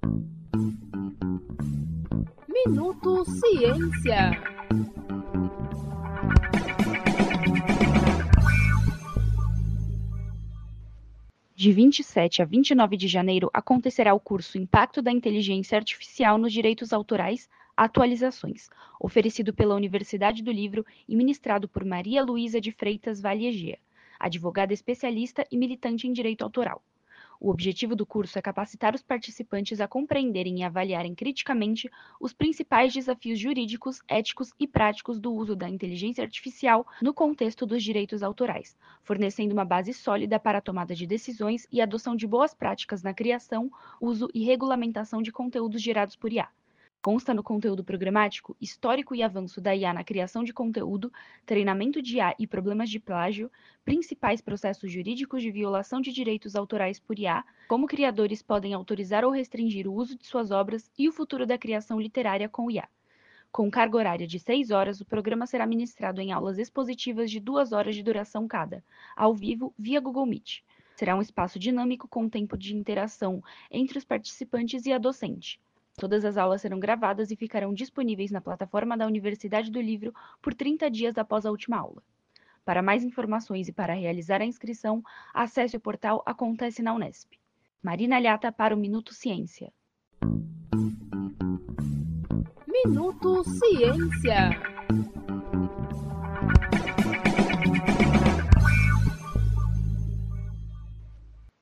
Minuto Ciência. De 27 a 29 de janeiro acontecerá o curso Impacto da Inteligência Artificial nos Direitos Autorais, Atualizações, oferecido pela Universidade do Livro e ministrado por Maria Luísa de Freitas Vale-Egea, advogada especialista e militante em direito autoral. O objetivo do curso é capacitar os participantes a compreenderem e avaliarem criticamente os principais desafios jurídicos, éticos e práticos do uso da inteligência artificial no contexto dos direitos autorais, fornecendo uma base sólida para a tomada de decisões e adoção de boas práticas na criação, uso e regulamentação de conteúdos gerados por IA. Consta no conteúdo programático histórico e avanço da IA na criação de conteúdo, treinamento de IA e problemas de plágio, principais processos jurídicos de violação de direitos autorais por IA, como criadores podem autorizar ou restringir o uso de suas obras e o futuro da criação literária com IA. Com carga horária de 6 horas, o programa será ministrado em aulas expositivas de 2 horas de duração cada, ao vivo via Google Meet. Será um espaço dinâmico com tempo de interação entre os participantes e a docente. Todas as aulas serão gravadas e ficarão disponíveis na plataforma da Universidade do Livro por 30 dias após a última aula. Para mais informações e para realizar a inscrição, acesse o portal Acontece na Unesp. Marina Alhata para o Minuto Ciência. Minuto Ciência.